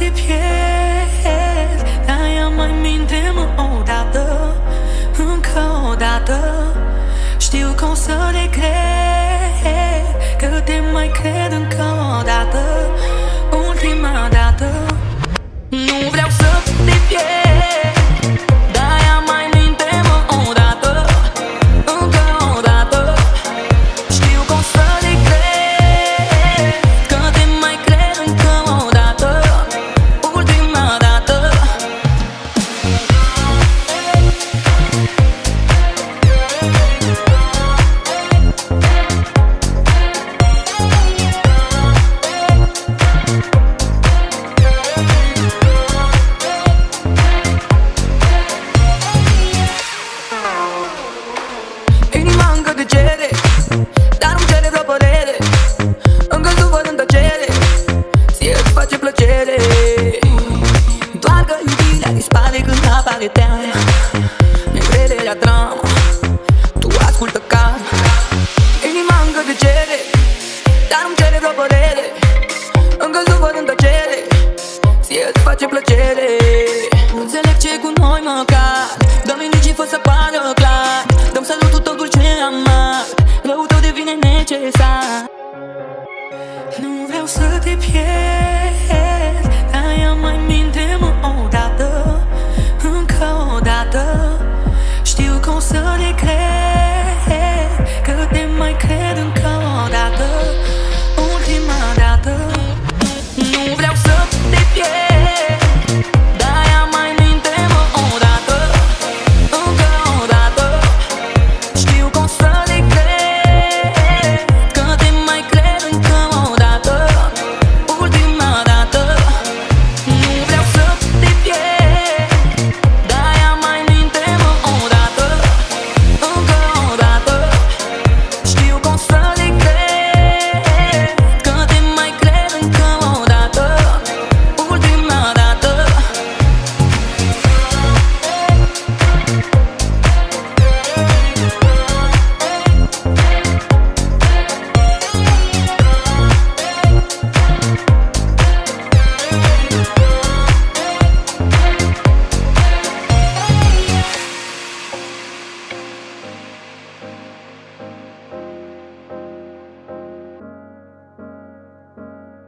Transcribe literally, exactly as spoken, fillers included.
te pierd, dar ea mai minte-mă odată, încă o dată. Știu că o să regret, că te mai cred încă o dată, ultima dată. Nu vreau să te pierd, dar ea mai minte-mă odată, încă o dată. Știu că o să regret, că te mai cred încă o dată, ultima dată. Inima încă te cere, dar nu-mi cere vreo părere. Încă sufăr în tăcere, ție-ți face plăcere. Doar că iubirea dispare când apare teama, încrederea dramă, tu ascultă calm. Inima încă te cere, dar nu-mi cere vreo părere. Încă sufăr în tăcere, ție-ți face plăcere. Nu înțeleg ce cu noi măcar, dă-mi indicii fă să pară clar. Dă-mi salutul tău dulce amar, răul tău devine necesar. Nu vreau să te pierd, dar ea mai minte-mă odată, încă o dată. Știu că o să regret,